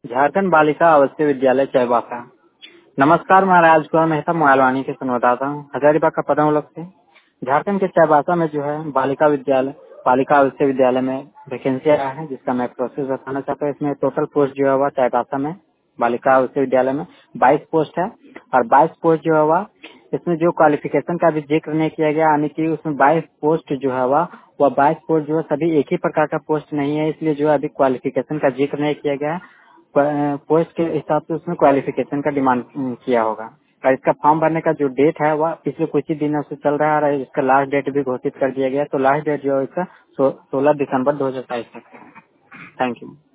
झारखंड बालिका आवासीय विद्यालय चाईबासा। नमस्कार, मैं राजकुमार मेहता मोबाइलवाणी के संवाददाता हूँ हजारीबाग का पदमलोक से। झारखंड के चाईबासा में जो है बालिका आवासीय विद्यालय में वैकेंसी आया है, जिसका मैं प्रोसेस बताना चाहता हूँ। इसमें टोटल पोस्ट जो है वह चाईबासा में बालिका आवासीय विद्यालय में 22 पोस्ट है, और 22 पोस्ट जो है वह इसमें जो क्वालिफिकेशन का भी जिक्र नहीं किया गया, यानी कि उसमें 22 पोस्ट जो है वह 22 पोस्ट जो है सभी एक ही प्रकार का पोस्ट नहीं है, इसलिए जो है अभी क्वालिफिकेशन का जिक्र नहीं किया गया है। पोस्ट के हिसाब से उसमें क्वालिफिकेशन का डिमांड किया होगा। और इसका फॉर्म भरने का जो डेट है वह पिछले कुछ ही दिनों से चल रहा है, और इसका लास्ट डेट भी घोषित कर दिया गया। तो लास्ट डेट जो है इसका 16 दिसंबर 2022 तक है। Thank you.